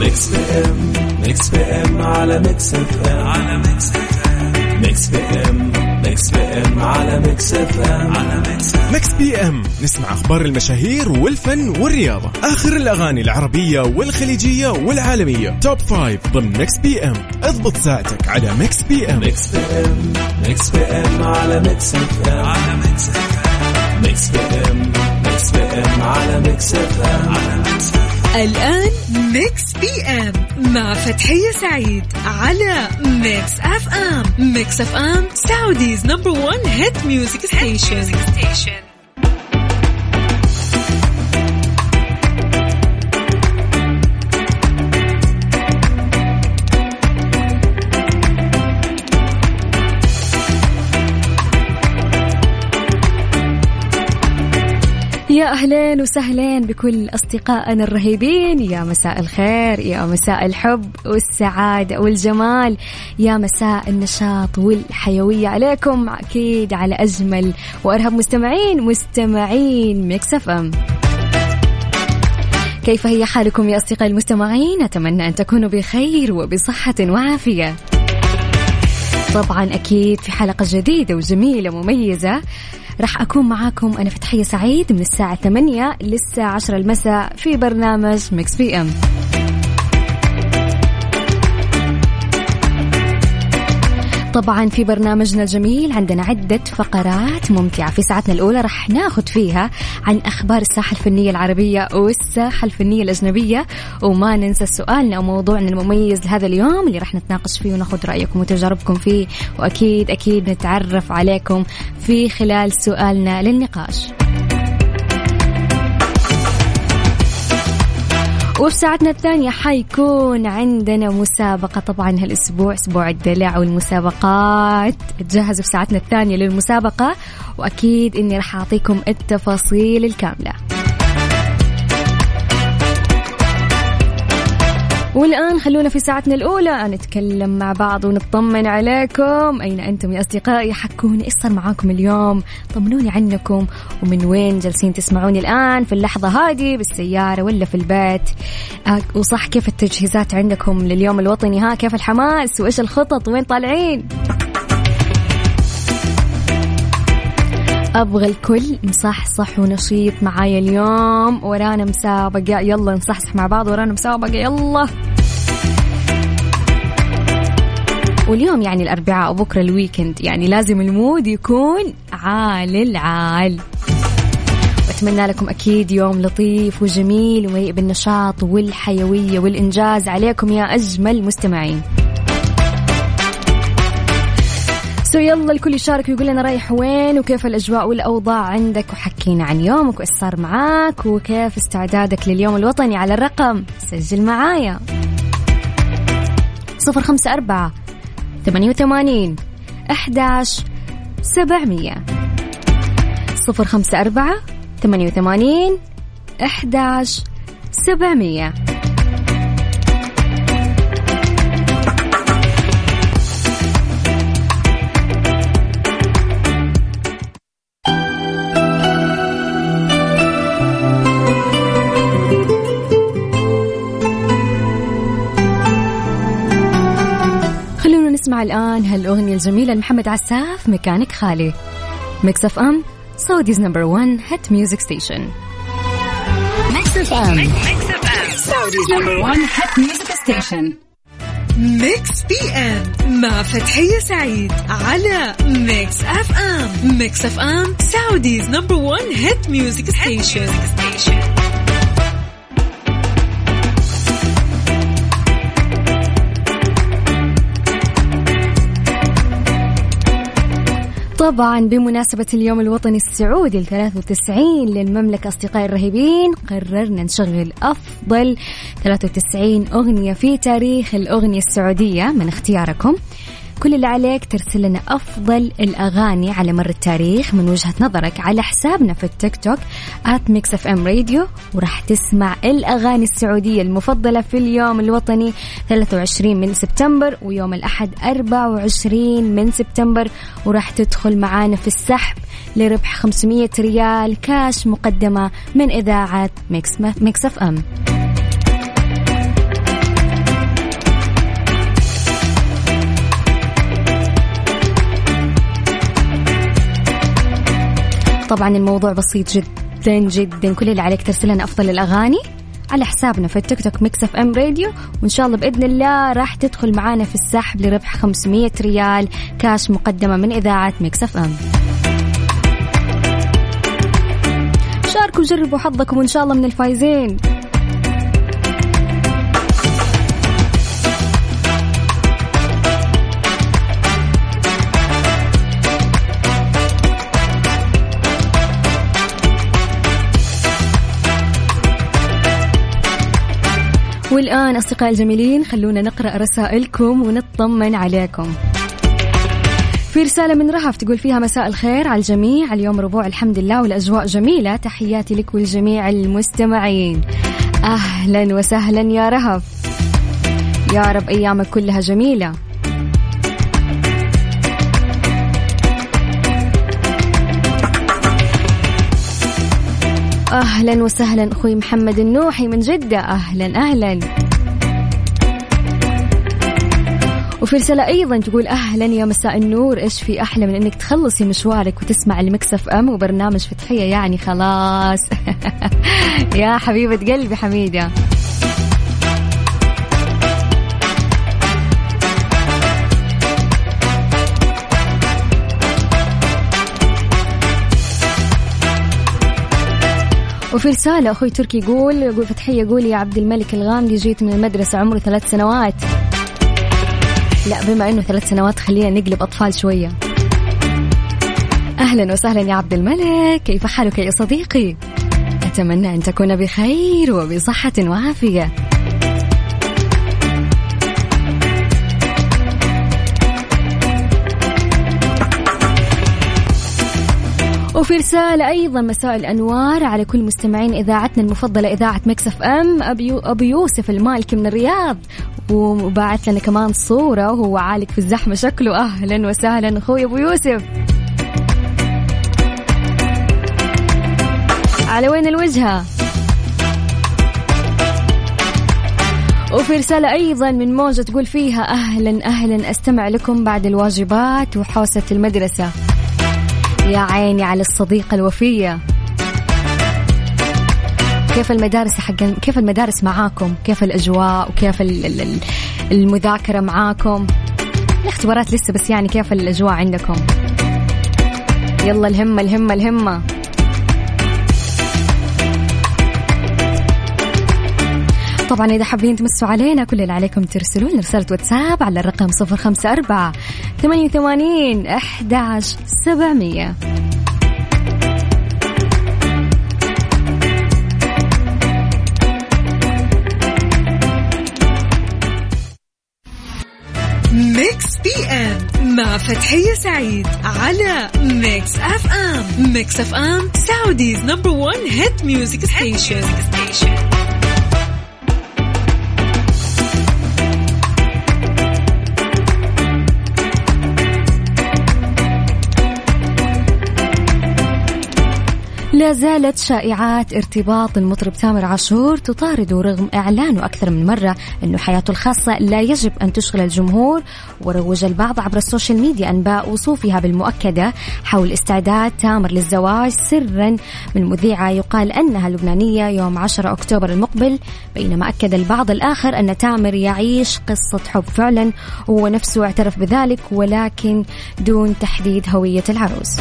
ميكس بي ام، ميكس بي ام على ميكس اف ام، على ميكس اف ام، ميكس بي ام، ميكس بي ام على ميكس اف ام، على ميكس بي ام. نسمع اخبار المشاهير والفن والرياضة، اخر الاغاني العربية والخليجية والعالمية، توب 5 ضمن ميكس بي ام. اضبط ساعتك على ميكس بي ام. ميكس بي ام، ميكس بي ام على ميكس اف ام، على ميكس اف ام، ميكس بي ام، ميكس بي ام على ميكس اف ام، على ميكس. الآن ميكس بي ام مع فتحية سعيد على ميكس اف ام. ميكس اف ام سعوديز نمبر 1 هيت ميوزك ستيشن. يا أهلين وسهلين بكل أصدقائنا الرهيبين. يا مساء الخير، يا مساء الحب والسعادة والجمال، يا مساء النشاط والحيوية عليكم أكيد على أجمل وأرهب مستمعين ميكس اف ام. كيف هي حالكم يا أصدقائي المستمعين؟ أتمنى أن تكونوا بخير وبصحة وعافية. طبعا أكيد في حلقة جديدة وجميلة مميزة راح أكون معاكم أنا فتحية سعيد من الساعة 8 للساعة 10 المساء في برنامج ميكس بي ام. طبعا في برنامجنا الجميل عندنا عدة فقرات ممتعة. في ساعتنا الأولى رح ناخد فيها عن أخبار الساحة الفنية العربية والساحة الفنية الأجنبية، وما ننسى سؤالنا أو موضوعنا المميز لهذا اليوم اللي رح نتناقش فيه وناخد رأيكم وتجاربكم فيه، وأكيد نتعرف عليكم في خلال سؤالنا للنقاش. وفي ساعتنا الثانية حيكون عندنا مسابقة. طبعا هالأسبوع أسبوع الدلع والمسابقات، تجهزوا في ساعتنا الثانية للمسابقة، وأكيد إني راح أعطيكم التفاصيل الكاملة. والآن خلونا في ساعتنا الأولى نتكلم مع بعض ونطمن عليكم. أين أنتم يا أصدقائي؟ حكوني إيش صار معاكم اليوم، طمنوني عنكم، ومن وين جالسين تسمعوني الآن في اللحظة هذه، بالسيارة ولا في البيت؟ وصح كيف التجهيزات عندكم لليوم الوطني؟ ها كيف الحماس وإيش الخطط وين طالعين؟ أبغى الكل مصحصح ونشيط معايا اليوم. ورانا مسابقة، يلا نصحصح مع بعض. ورانا مسابقة يلا. واليوم يعني الأربعاء وبكرة الويكند، يعني لازم المود يكون عال العال. وأتمنى لكم أكيد يوم لطيف وجميل ومليء بالنشاط والحيوية والإنجاز عليكم يا أجمل مستمعين. يلا الكل يشارك ويقول لنا رايح وين وكيف الأجواء والأوضاع عندك، وحكينا عن يومك وإيش صار معاك وكيف استعدادك لليوم الوطني على الرقم. سجل معايا 054 88 11 700 054 88 11 700. نسمع الآن هالأغنية الجميلة لمحمد عساف، ميكانيك خالي. ميكس اف ام سعوديز نمبر 1 هيت ميوزك ستيشن. ميكس اف ام سعوديز نمبر 1 هيت ميوزك ستيشن. ميكس بي ام مع فتحية سعيد على ميكس اف ام. ميكس اف ام سعوديز نمبر 1 هيت ميوزك ستيشن. طبعا بمناسبة اليوم الوطني السعودي 93 للمملكة أصدقائي الرهيبين، قررنا نشغل أفضل 93 أغنية في تاريخ الأغنية السعودية من اختياركم. كل اللي عليك ترسل لنا أفضل الأغاني على مر التاريخ من وجهة نظرك على حسابنا في التيك توك @mixfmradio، وراح تسمع الأغاني السعودية المفضلة في اليوم الوطني 23 من سبتمبر ويوم الأحد 24 من سبتمبر، وراح تدخل معانا في السحب لربح 500 ريال كاش مقدمة من إذاعة ميكس اف ام. طبعا الموضوع بسيط جدا جدا، كل اللي عليك ترسل لنا أفضل الأغاني على حسابنا في التيك توك ميكس اف ام راديو، وإن شاء الله بإذن الله راح تدخل معانا في السحب لربح 500 ريال كاش مقدمة من إذاعة ميكس اف ام. شاركوا وجربوا حظكم وإن شاء الله من الفايزين. والآن أصدقائي الجميلين خلونا نقرأ رسائلكم ونطمن عليكم. في رسالة من رهف تقول فيها مساء الخير على الجميع، اليوم ربوع الحمد لله والأجواء جميلة، تحياتي لك والجميع المستمعين. أهلا وسهلا يا رهف، يا رب أيامك كلها جميلة. أهلا وسهلا أخوي محمد النوحي من جدة، أهلا أهلا. وفي رسالة أيضا تقول أهلا يا مساء النور، إيش في أحلى من أنك تخلصي مشوارك وتسمع الميكس اف ام وبرنامج فتحية، يعني خلاص. يا حبيبة قلبي حميدة. وفي رسالة أخوي تركي يقول فتحية، يقول يا عبد الملك الغامدي، جيت من المدرسة عمري 3 سنوات. لا بما أنه 3 سنوات خلينا نقلب أطفال شوية. أهلا وسهلا يا عبد الملك، كيف حالك يا صديقي؟ أتمنى أن تكون بخير وبصحة وعافية. وفي رسالة أيضا مساء الأنوار على كل مستمعين إذاعتنا المفضلة إذاعة ميكس اف ام، أبو يوسف المالكي من الرياض، وبعث لنا كمان صورة وهو عالق في الزحمة شكله. أهلا وسهلا أخوي أبو يوسف. على وين الوجهة؟ وفي رسالة أيضا من موجة تقول فيها أهلا أهلا، أستمع لكم بعد الواجبات وحوسة المدرسة. يا عيني على الصديقة الوفية. كيف المدارس كيف المدارس معاكم؟ كيف الأجواء وكيف المذاكرة معاكم؟ الاختبارات لسه بس يعني كيف الأجواء عندكم؟ يلا الهمة الهمة الهمة. طبعا إذا حابين تمسوا علينا كل اللي عليكم ترسلون رسالة واتساب على الرقم 054-88-11-700. ميكس بي ام مع فتحية سعيد على ميكس اف ام. ميكس اف ام سعوديز نمبر 1 هيت ميوزك ستيشن. لا زالت شائعات ارتباط المطرب تامر عاشور تطارد رغم إعلانه أكثر من مرة أنه حياته الخاصة لا يجب أن تشغل الجمهور، وروج البعض عبر السوشيال ميديا أنباء وصوفها بالمؤكدة حول استعداد تامر للزواج سرا من مذيعة يقال أنها لبنانية يوم 10 أكتوبر المقبل، بينما أكد البعض الآخر أن تامر يعيش قصة حب فعلا وهو نفسه اعترف بذلك، ولكن دون تحديد هوية العروس.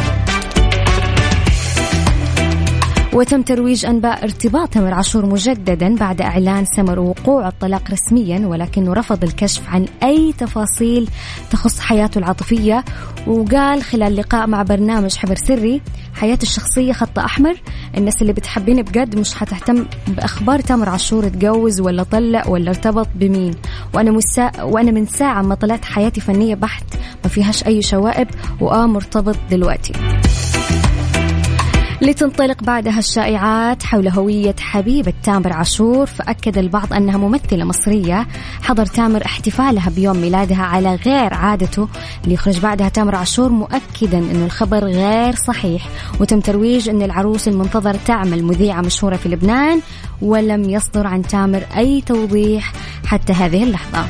وتم ترويج أنباء ارتباط تامر عاشور مجددا بعد إعلان سمر وقوع الطلاق رسميا، ولكنه رفض الكشف عن أي تفاصيل تخص حياته العاطفية، وقال خلال لقاء مع برنامج حبر سري حياتي الشخصية خط أحمر، الناس اللي بتحبيني بجد مش هتهتم بأخبار تامر عاشور اتجوز ولا طلق ولا ارتبط بمين، وأنا من ساعة ما طلعت حياتي فنية بحت ما فيهاش أي شوائب مرتبط دلوقتي. لتنطلق بعدها الشائعات حول هوية حبيبة تامر عاشور، فأكد البعض أنها ممثلة مصرية حضر تامر احتفالها بيوم ميلادها على غير عادته، ليخرج بعدها تامر عاشور مؤكدا أن الخبر غير صحيح، وتم ترويج أن العروس المنتظرة تعمل مذيعة مشهورة في لبنان، ولم يصدر عن تامر أي توضيح حتى هذه اللحظة.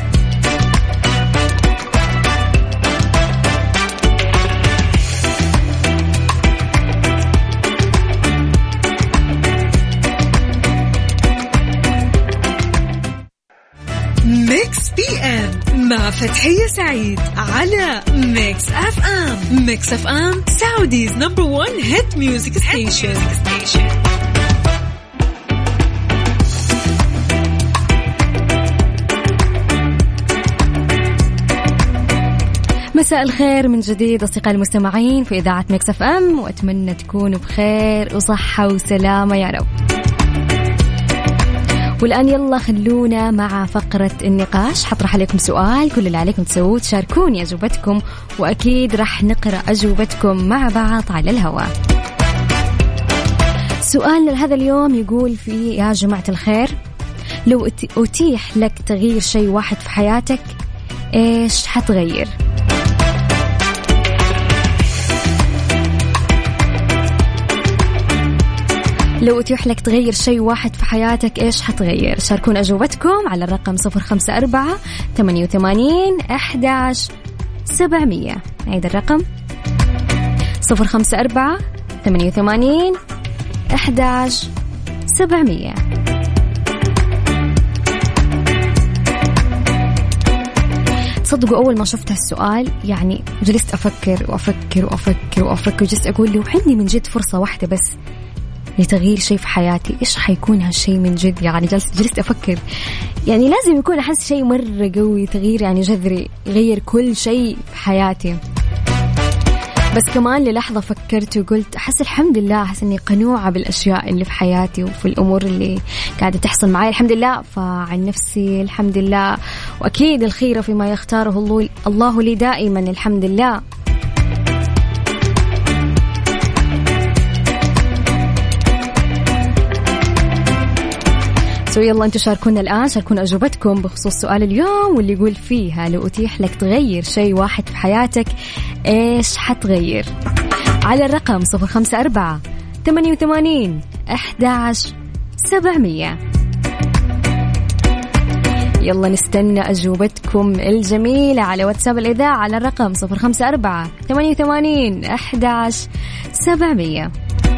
بي ام مع فتحية سعيد على ميكس اف ام. ميكس اف ام سعوديز نمبر 1 هيت ميوزك ستيشن. مساء الخير من جديد أصدقائي المستمعين في إذاعة ميكس اف ام، وأتمنى تكونوا بخير وصحة وسلامة يا رب. والآن يلا خلونا مع فقرة النقاش. حطرح عليكم سؤال، كل اللي عليكم تسووه تشاركوني أجوبتكم، وأكيد رح نقرأ أجوبتكم مع بعض على الهواء. سؤالنا لهذا اليوم يقول فيه: يا جماعة الخير، لو أتيح لك تغيير شيء واحد في حياتك إيش حتغير؟ لو أتيح لك تغير شيء واحد في حياتك إيش حتغير؟ شاركون أجوبتكم على الرقم 054-88-11-700. عيد الرقم 054-88-11-700. تصدقوا أول ما شفت هالسؤال يعني جلست أفكر وجلست أقول لو عندي من جد فرصة واحدة بس لتغيير شيء في حياتي إيش حيكون هالشيء من جد؟ يعني جلست أفكر، يعني لازم يكون أحس شيء مرة قوي، تغيير يعني جذري يغير كل شيء في حياتي. بس كمان للحظة فكرت وقلت أحس الحمد لله، أحس إني قنوعة بالأشياء اللي في حياتي وفي الأمور اللي قاعدة تحصل معي الحمد لله. فعن نفسي الحمد لله، وأكيد الخير فيما يختاره الله لي دائما الحمد لله. يلا انتوا شاركونا الآن، شاركونا أجوبتكم بخصوص سؤال اليوم واللي يقول فيها: لو أتيح لك تغير شيء واحد في حياتك إيش حتغير؟ على الرقم 054-88-11-700. يلا نستنى أجوبتكم الجميلة على واتساب الإذاعة على الرقم 054-88-11-700.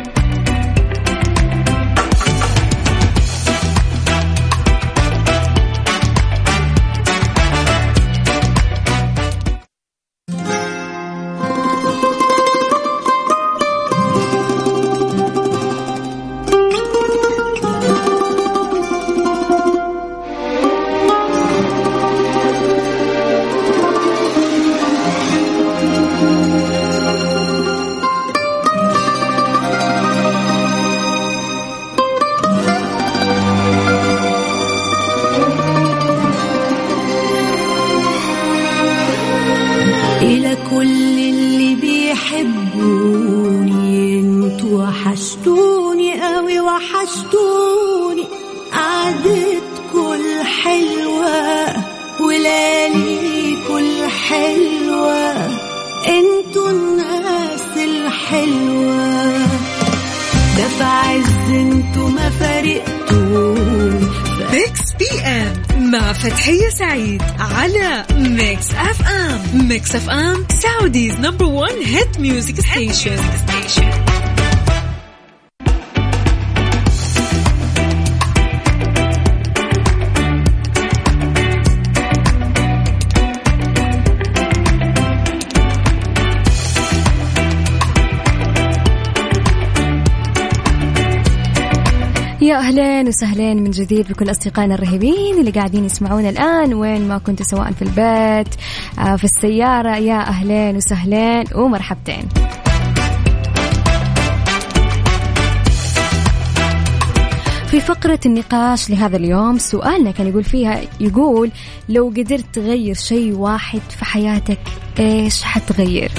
وحشتوني قعدتكم الحلوة ولياليكم الحلوة، انتوا الناس الحلوة، ده في عز انتوا ما فارقتوني. ميكس بي ام مع فتحية سعيد على ميكس اف ام. ميكس اف ام سعوديز نمبر 1 هيت ميوزك ستيشن. يا أهلين وسهلين من جديد بكل أصدقائنا الرهيبين اللي قاعدين يسمعونا الآن وين ما كنتوا، سواء في البيت في السيارة. يا أهلين وسهلين ومرحبتين. في فقرة النقاش لهذا اليوم سؤالنا كان يقول لو قدرت تغير شيء واحد في حياتك إيش حتغير؟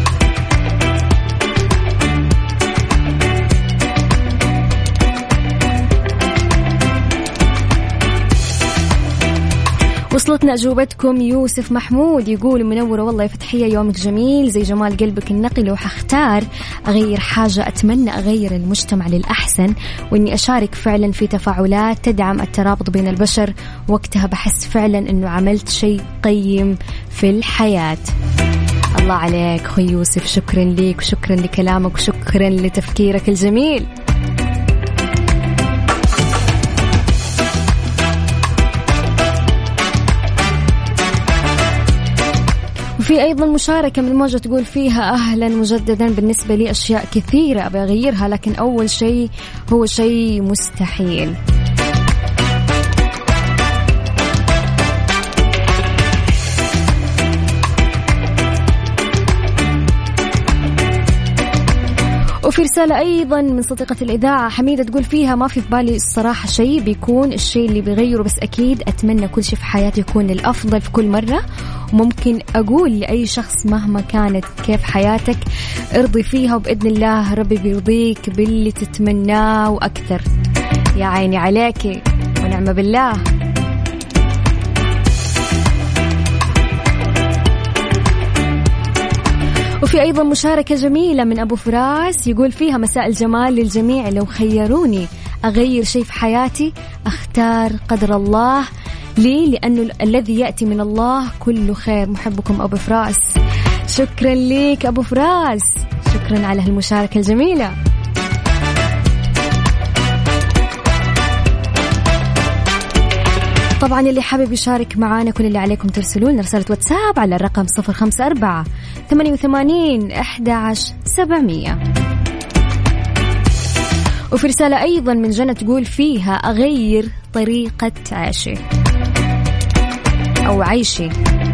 وصلتنا أجوبتكم. يوسف محمود يقول: منورة والله يا فتحية، يومك جميل زي جمال قلبك النقي. لو حختار أغير حاجة أتمنى أغير المجتمع للأحسن، وإني أشارك فعلا في تفاعلات تدعم الترابط بين البشر، وقتها بحس فعلا أنه عملت شيء قيم في الحياة. الله عليك أخوي يوسف، شكرا ليك وشكرا لكلامك وشكرا لتفكيرك الجميل. وفي أيضا مشاركة من موجة تقول فيها أهلا مجددا، بالنسبة لي أشياء كثيرة أبي أغيرها، لكن أول شيء هو شيء مستحيل. وفي رسالة أيضا من صديقة الإذاعة حميدة تقول فيها ما في بالي الصراحة شيء بيكون الشيء اللي بيغيره، بس أكيد أتمنى كل شيء في حياتي يكون الأفضل في كل مرة. وممكن أقول لأي شخص مهما كانت كيف حياتك ارضي فيها، وبإذن الله ربي بيرضيك باللي تتمناه وأكثر. يا عيني عليك ونعم بالله. وفي أيضا مشاركة جميلة من أبو فراس يقول فيها مساء الجمال للجميع، لو خيروني أغير شيء في حياتي أختار قدر الله لي، لأنه الذي يأتي من الله كله خير. محبكم أبو فراس. شكرا لك أبو فراس، شكرا على هالمشاركة الجميلة. طبعا اللي حابب يشارك معانا كل اللي عليكم ترسلون رسالة واتساب على الرقم 054-88-11-700. وفي رسالة أيضا من جنة تقول فيها أغير طريقة عيشي أو عيشي.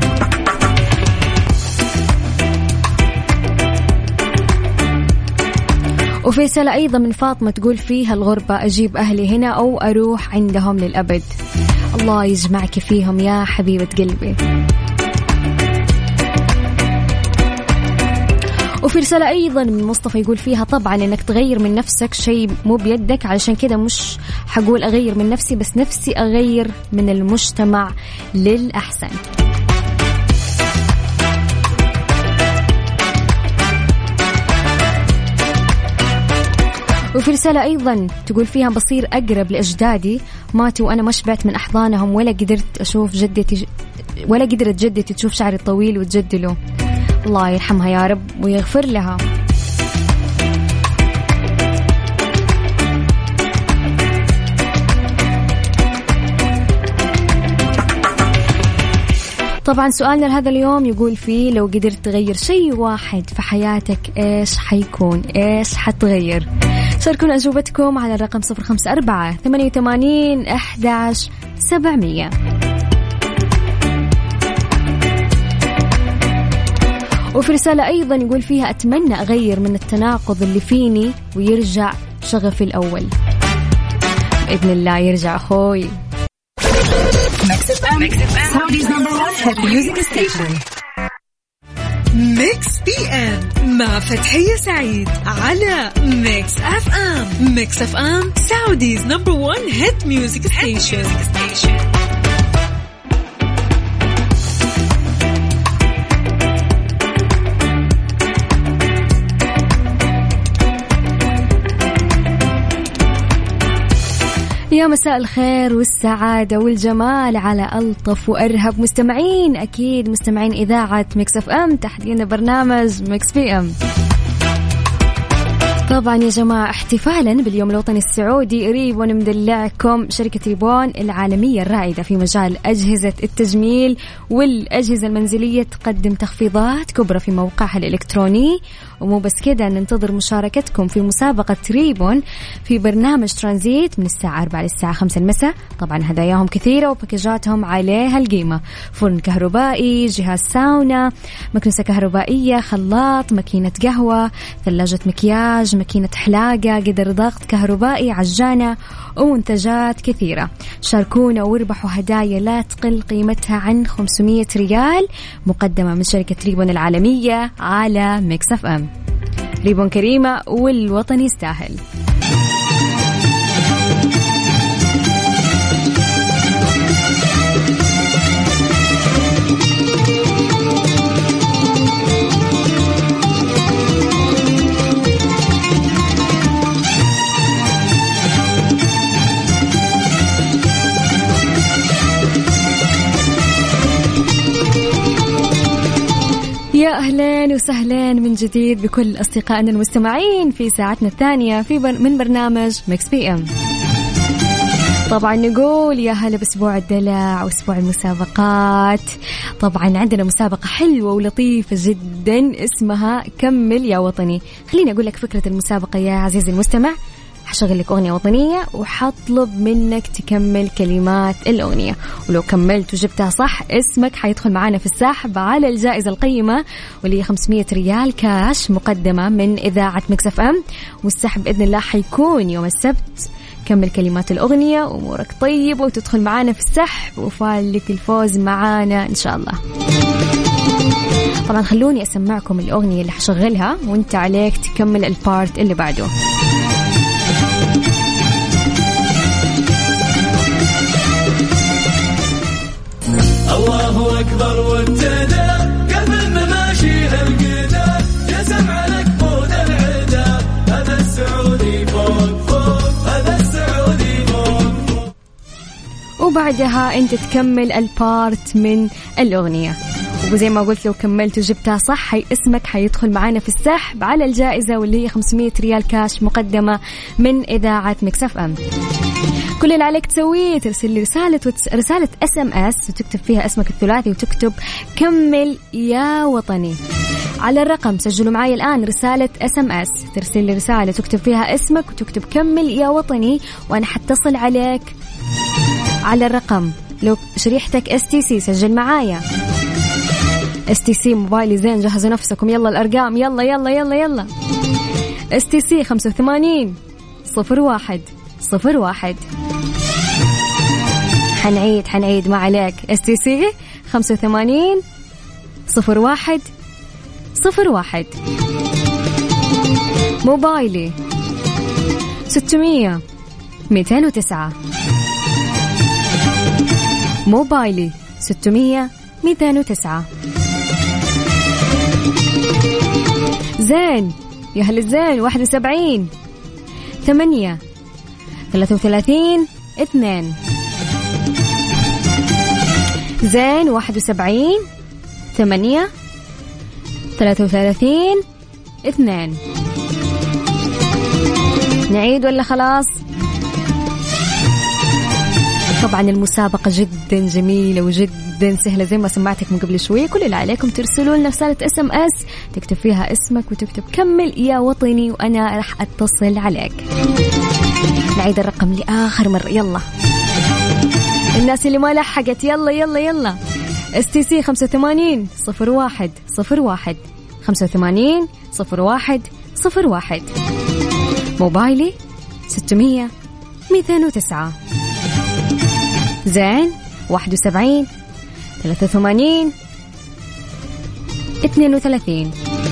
وفي رسالة أيضا من فاطمة تقول فيها الغربة، أجيب أهلي هنا أو أروح عندهم للأبد. الله يجمعك فيهم يا حبيبة قلبي. وفي رسالة أيضا من مصطفى يقول فيها طبعا إنك تغير من نفسك شيء مو بيدك، علشان كده مش حقول أغير من نفسي، بس نفسي أغير من المجتمع للأحسن. وفي رسالة أيضا تقول فيها بصير أقرب لأجدادي، ماتوا وأنا ما شبعت من أحضانهم، ولا قدرت أشوف جدتي، ولا قدرت جدتي تشوف شعري الطويل وتجدله. الله يرحمها يا رب ويغفر لها. طبعا سؤالنا لهذا اليوم يقول فيه لو قدرت تغير شيء واحد في حياتك إيش حيكون؟ إيش حتغير؟ شاركونا أجوبتكم على الرقم 054-88-11-700. وفي رسالة أيضا يقول فيها أتمنى أغير من التناقض اللي فيني ويرجع شغفي الأول. بإذن الله يرجع أخوي. ميكس بي ام مع فتحية سعيد على ميكس اف ام. ميكس اف ام سعوديز نمبر 1 هيت ميوزك ستيشن. يا مساء الخير والسعادة والجمال على ألطف وأرهب مستمعين، أكيد مستمعين إذاعة ميكس اف ام، تحديدا برنامج ميكس بي ام. طبعا يا جماعة احتفالا باليوم الوطني السعودي، ريبون مدلعكم شركة ريبون العالمية الرائدة في مجال أجهزة التجميل والأجهزة المنزلية تقدم تخفيضات كبرى في موقعها الإلكتروني. ومو بس كده، ننتظر مشاركتكم في مسابقة ريبون في برنامج ترانزيت من الساعة 4 للساعة 5 المساء. طبعا هداياهم كثيرة وباكجاتهم عليها القيمة: فرن كهربائي، جهاز ساونا، مكنسة كهربائية، خلاط، ماكينة قهوة، ثلاجة مكياج، ماكينة حلاقة، قدر ضغط كهربائي، عجانة ومنتجات كثيرة. شاركونا واربحوا هدايا لا تقل قيمتها عن 500 ريال مقدمة من شركة ريبون العالمية على ميكس اف ام. ريبون كريمة والوطن يستاهل. يا أهلين وسهلين من جديد بكل أصدقائنا المستمعين في ساعتنا الثانية من برنامج ميكس بي ام. طبعا نقول يا هلا بأسبوع الدلع وأسبوع المسابقات. طبعا عندنا مسابقة حلوة ولطيفة جدا اسمها كمل يا وطني. خليني أقول لك فكرة المسابقة يا عزيزي المستمع. حشغل لك أغنية وطنية وحطلب منك تكمل كلمات الأغنية، ولو كملت وجبتها صح اسمك حيدخل معانا في السحب على الجائزة القيمة واللي 500 ريال كاش مقدمة من إذاعة ميكس اف ام. والسحب بإذن الله حيكون يوم السبت. كمل كلمات الأغنية وأمورك طيبة وتدخل معانا في السحب وفالك الفوز معانا إن شاء الله. طبعا خلوني أسمعكم الأغنية اللي حشغلها وانت عليك تكمل البارت اللي بعده. الله أكبر والتدى قبل ما ماشي هالقدا جزم على كبود العدا هذا السعودي فوق فوق هذا السعودي فوق فوق. وبعدها انت تكمل البارت من الأغنية. وزي ما قلت لو كملت وجبتها صح اسمك حيدخل معانا في السحب على الجائزة واللي هي 500 ريال كاش مقدمة من إذاعة ميكس اف ام. كل اللي عليك تسويه ترسل لي رسالة SMS وتكتب فيها اسمك الثلاثي وتكتب كمل يا وطني على الرقم. سجلوا معايا الآن رسالة SMS، ترسل لي رسالة تكتب فيها اسمك وتكتب كمل يا وطني وأنا حتصل عليك على الرقم. لو شريحتك STC سجل معايا STC موبايلي زين. جهزوا نفسكم يلا الأرقام يلا يلا يلا يلا. STC 85 01 01. حنعيد ما عليك. STC 85 01 01. موبايلي 600 209. موبايلي 600 209. زين يا هل الزين 71 8 33 2. زين 71 8 33 2. نعيد ولا خلاص؟ طبعا المسابقة جدا جميلة وجدا سهلة زي ما سمعتك من قبل شوية. كل اللي عليكم ترسلوا لنا رسالة SMS تكتب فيها اسمك وتكتب كمل يا وطني وأنا راح أتصل عليك. نعيد الرقم لآخر مرة يلا الناس اللي ما لحقت يلا يلا يلا. STC 85 01 01 85 01 01. موبايلي 600 209. زين 71 83 32.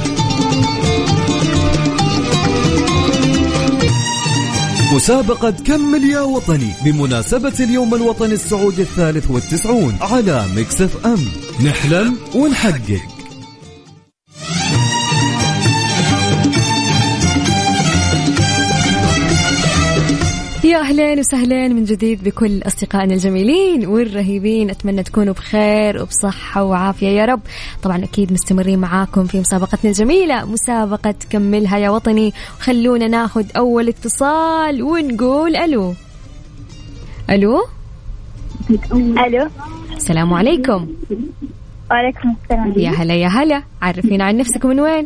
مسابقة كمل يا وطني بمناسبة اليوم الوطني السعودي 93 على ميكس اف ام. نحلم ونحقق. يا أهلين وسهلين من جديد بكل أصدقائنا الجميلين والرهيبين. أتمنى تكونوا بخير وبصحة وعافية يا رب. طبعا أكيد مستمرين معاكم في مسابقتنا الجميلة مسابقة كملها يا وطني. خلونا ناخد أول اتصال ونقول ألو. ألو ألو السلام عليكم. وعليكم السلام. يا هلا يا هلا. عرفين عن نفسك من وين؟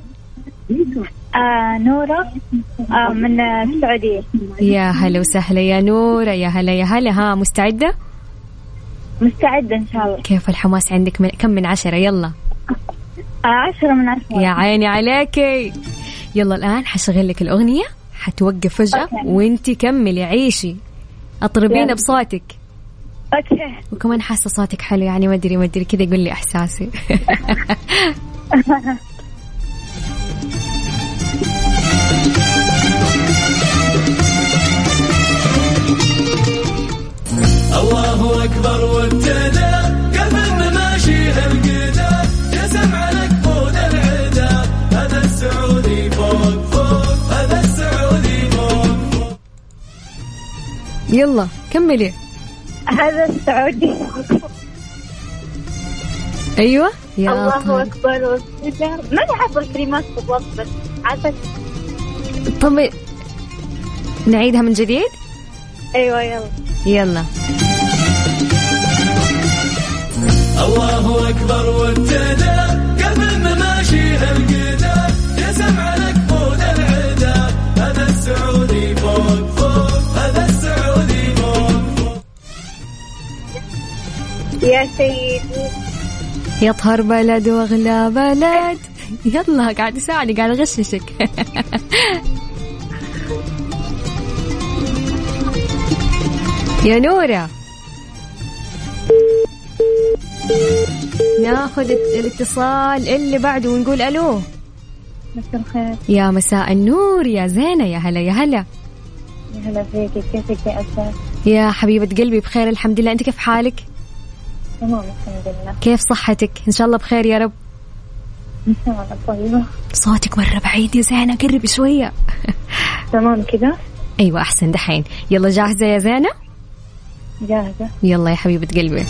نورة من السعودية. يا هلا وسهلا يا نورة. يا هلا يا هلا. ها مستعدة؟ مستعدة إن شاء الله. كيف الحماس عندك؟ كم من 10 يلا؟ 10 من 10. يا عيني عليكي. يلا الآن حشغل لك الأغنية حتوقف فجأة وانتي كملي عيشي أطربينا بصوتك. أوكي. وكمان حاسة صوتك حلو يعني ما أدري كذا يقول لي إحساسي. الله أكبر والتدى قبل ما ماشي هالقدا جزم على كبود العدا هذا السعودي فوق فوق هذا السعودي فوق فوق. يلا كملي. هذا السعودي. أيوة يا الله أكبر. ماني حافظة الكلمات بالضبط بس عارفة. طب نعيدها من جديد. أيوة يلا. يلا. الله أكبر وابتدى قبل ما ماشي هالقدا يا سمع لك فوق العدا هذا السعودي فوق فوق هذا السعودي فوق فوق. يا سيدي يطهر بلد واغلى بلد. يلا قاعد يساعدني قاعد اغششك. يا نورة ناخذ الاتصال اللي بعده ونقول الو. مساء الخير. يا مساء النور يا زينة. يا هلا يا هلا. يا هلا فيكي، كيفك يا أسماء؟ يا حبيبة قلبي بخير الحمد لله. انت كيف حالك؟ تمام الحمد لله. كيف صحتك؟ ان شاء الله بخير يا رب. إن شاء الله طيبة. صوتك مرة بعيد يا زينة، قربي شوية. تمام كده. ايوه احسن دحين. يلا جاهزة يا زينة؟ جاهزة. يلا يا حبيبة قلبي.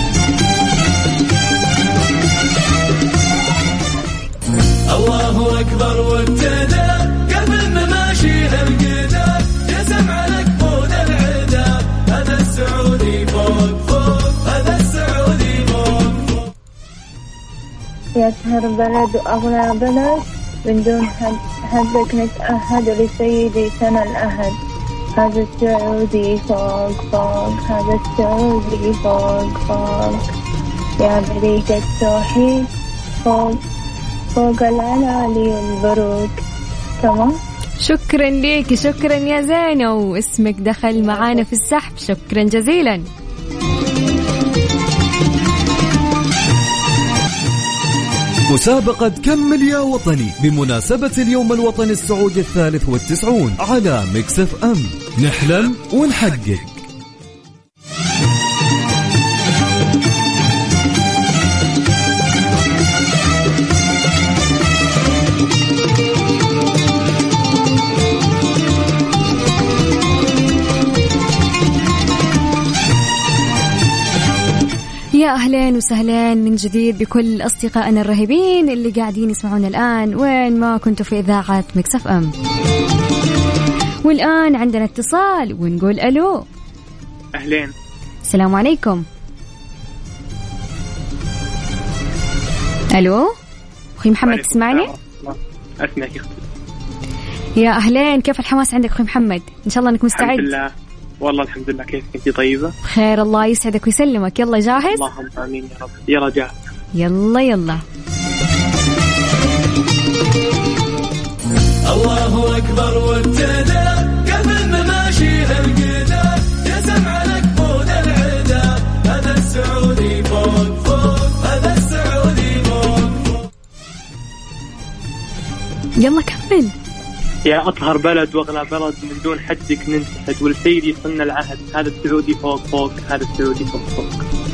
الله أكبر وابتدى قبل ما ماشي هالقدا يا سمع لك فوق العدا هذا السعودي فوق فوق هذا السعودي فوق فوق. يسهر بلد وأغلى بلد من دون حدك نتأهد لسيدي سنة الأهد هذا السعودي فوق فوق هذا السعودي فوق فوق يا بريق التوحيد فوق فوق العلالي والبروك. تمام. شكرا ليك، شكرا يا زينة، واسمك دخل معانا في السحب. شكرا جزيلا. مسابقة كمل يا وطني بمناسبة اليوم الوطني السعودي 93 على ميكس اف ام. نحلم ونحقق. يا أهلين وسهلين من جديد بكل أصدقائنا الرهيبين اللي قاعدين يسمعونا الآن وين ما كنتوا في إذاعة ميكس اف ام. والآن عندنا اتصال ونقول ألو. أهلين. السلام عليكم. ألو أخي محمد تسمعني؟ أسمعك أختي. يا أهلين، كيف الحماس عندك أخي محمد؟ إن شاء الله أنك مستعد. الحمد لله والله الحمد لله. كيف أنتِ طيبة؟ خير الله يسعدك ويسلمك. يلا جاهز؟ اللهم آمين يا رب. يلا جاهز. يلا يلا. الله أكبر وابتدى قبل ما ماشي هالقدا يا سمع لك فوق العدا هذا السعودي فوق فوق هذا السعودي فوق فوق. يلا كمل. يا أطهر بلد وأغلى بلد من دون حدك ننتحد والسيدي صنع العهد هذا السعودي فوق فوق هذا السعودي فوق فوق.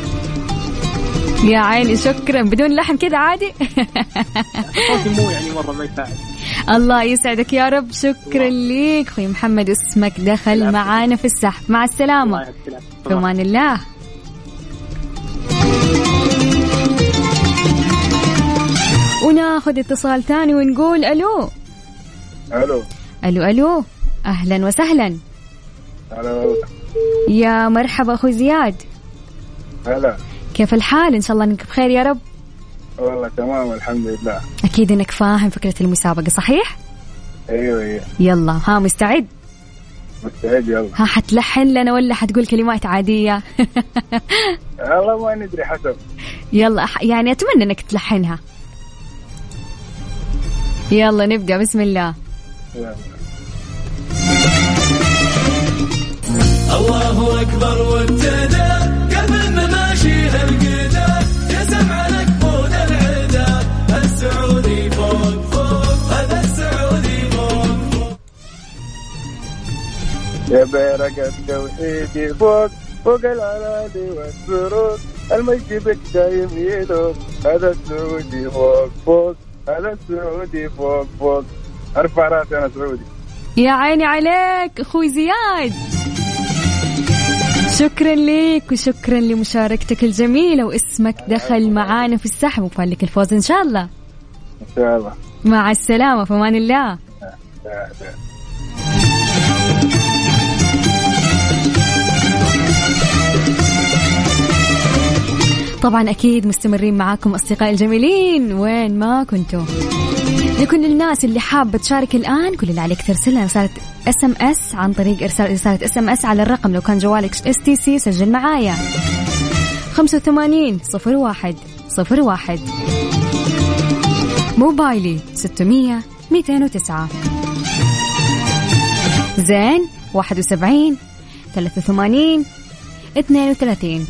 يا عيني شكرا. بدون لحن كذا عادي. صوتي مو يعني مرة ما يساعد. الله يسعدك يا رب. شكرا ليك أخوي محمد، اسمك دخل معانا في السحب. مع السلامة. في أمان الله. وناخذ اتصال ثاني ونقول ألو. ألو. ألو ألو. أهلا وسهلا. ألو. يا مرحبا أخوي زياد. هلا. كيف الحال؟ إن شاء الله إنك بخير يا رب. والله تمام الحمد لله. أكيد إنك فاهم فكرة المسابقة صحيح؟ أيوة. يلا ها مستعد؟ مستعد يلا. ها حتلحن لنا ولا حتقول كلمات عادية؟ والله ما ندري حسب. يلا يعني أتمنى إنك تلحنها. يلا نبدأ. بسم الله. يلا. الله أكبر وابتدى قبل ما ماشي هالقدا يا سمع لك فوق العدا السعودي فوق فوق هذا السعودي فوق فوق. يا بيرق التوحيد فوق فوق العلالي والسرور المجد بك دايم يدوب هذا السعودي فوق فوق هذا السعودي فوق فوق. ارفع راسي انا سعودي. يا عيني عليك اخوي زياد. شكرا لك وشكرا لمشاركتك الجميلة، واسمك دخل معانا في السحب وفالك الفوز إن شاء الله. إن شاء الله. مع السلامة في أمان الله. طبعا أكيد مستمرين معاكم أصدقائي الجميلين وين ما كنتوا. لكل الناس اللي حابة تشارك الآن كل اللي عليك ترسلها رسالة SMS عن طريق إرسال رسالة SMS على الرقم، لو كان جوالك STC سجل معايا 850101، موبايلي 600-209 زين 71-83-32.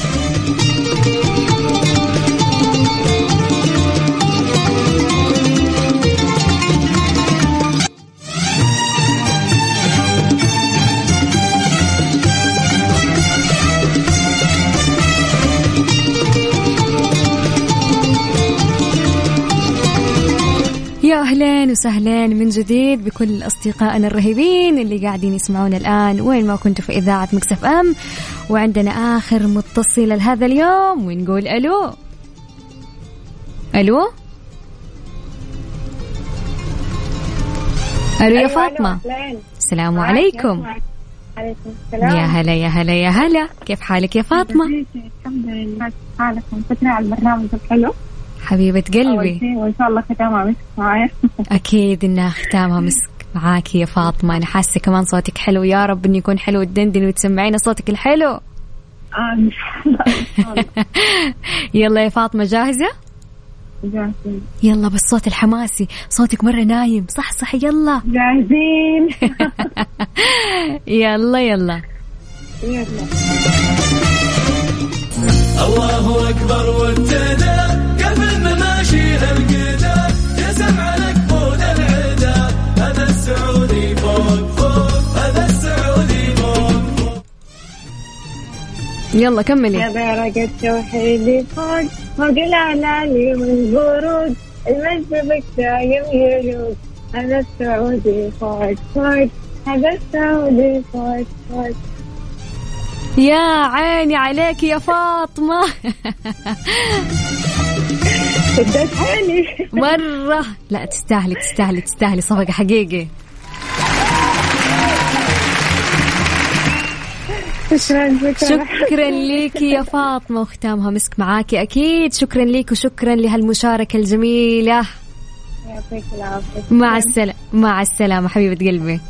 يا أهلين وسهلين من جديد بكل أصدقائنا الرهيبين اللي قاعدين يسمعون الآن وين ما كنتوا في إذاعة ميكس اف ام. وعندنا آخر متصلة لهذا اليوم ونقول ألو. ألو ألو يا فاطمة. السلام عليكم. يا هلا يا هلا يا هلا، كيف حالك يا فاطمة؟ الحمد لله. حالكم فترة على البرنامج الحلو حبيبة قلبي، وإن شاء الله ختامها مسك معايا. أكيد إنها ختامها مسك معاكي يا فاطمة. أنا حاسة كمان صوتك حلو، يا رب إنه يكون حلو الدندن وتسمعينا صوتك الحلو. إن شاء الله. يلا يا فاطمة جاهزة؟ جاهزين. يلا بالصوت الحماسي، صوتك مرة نايم، صح يلا. جاهزين. يلا يلا. الله أكبر وابتدى قلب المماشي هالقدا جسم على قبول العدا، هذا السعودي فوق هذا السعودي فوق. يلا كملي. يا درجة التوحيد فوق العلالي والبرود، المجد بك دايم يلوك، هذا السعودي فوق هذا السعودي فوق. يا عيني عليك يا فاطمة. شدت حالي مرة. لا تستاهلي صفقة حقيقي. شكرا ليك يا فاطمة، وختامها مسك معاكي أكيد. شكرا ليك وشكرا لهالمشاركة الجميلة. يعطيك العافية. مع السلامة حبيبة قلبي.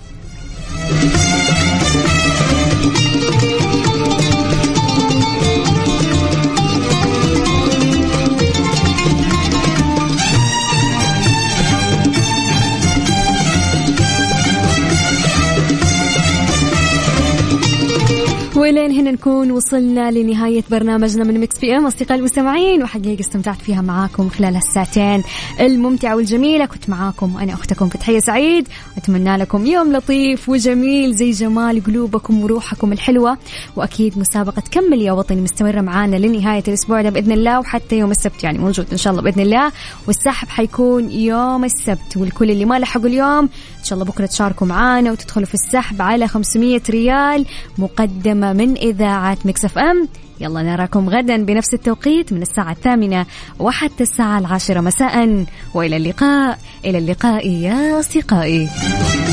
ولين هنا نكون وصلنا لنهاية برنامجنا من ميكس بي ام أصدقائي المستمعين، وحقيقة استمتعت فيها معاكم خلال هالساعتين الممتعة والجميلة. كنت معاكم أنا أختكم فتحية سعيد، وأتمنى لكم يوم لطيف وجميل زي جمال قلوبكم وروحكم الحلوة. وأكيد مسابقة كمل يا وطني مستمرة معانا لنهاية الأسبوع ده بإذن الله، وحتى يوم السبت يعني موجود إن شاء الله بإذن الله. والسحب حيكون يوم السبت، والكل اللي ما لحقوا اليوم إن شاء الله بكرة تشاركوا معانا وتدخلوا في السحب على 500 ريال مقدمة من إذاعة ميكس اف ام. يلا نراكم غدا بنفس التوقيت من الساعة 8 وحتى الساعة 10 مساء. وإلى اللقاء يا أصدقائي.